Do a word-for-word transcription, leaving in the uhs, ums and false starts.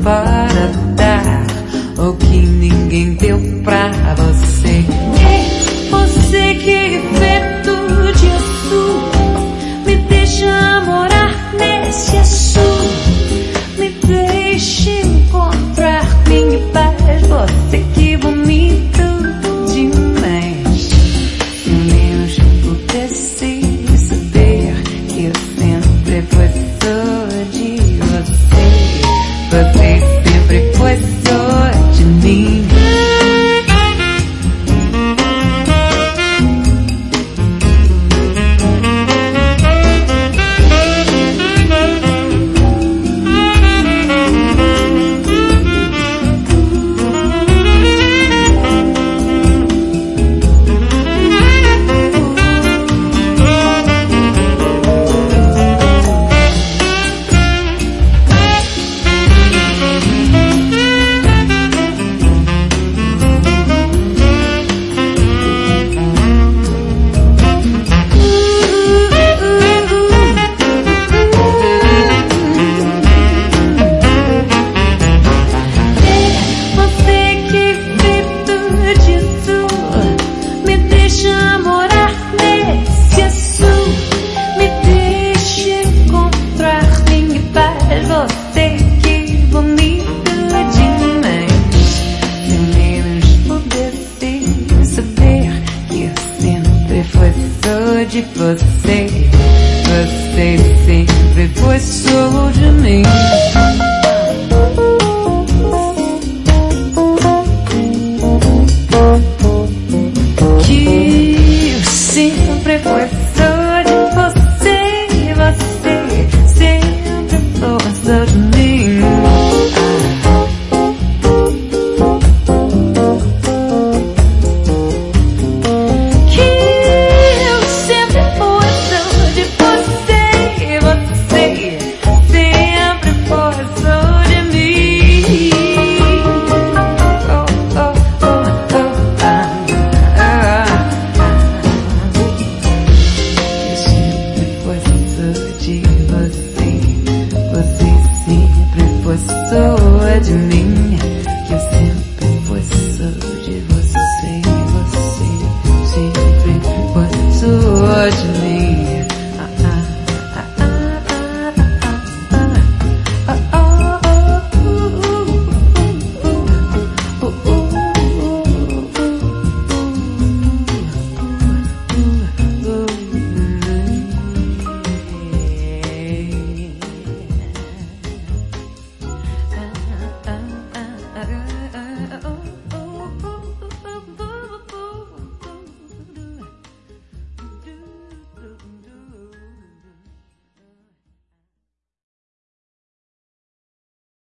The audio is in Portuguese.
para dar o que ninguém deu pra você. É você que vê tudo de azul, me deixa morar nesse azul, me deixa encontrar minha paz. Você que bonito demais, se ao menos pudesse saber que eu sempre fui só de você, você sempre foi só de mim. De você, você sempre foi só de mim. Que eu sempre foi só de você, você sempre foi só de mim. De você, você sempre foi só de mim.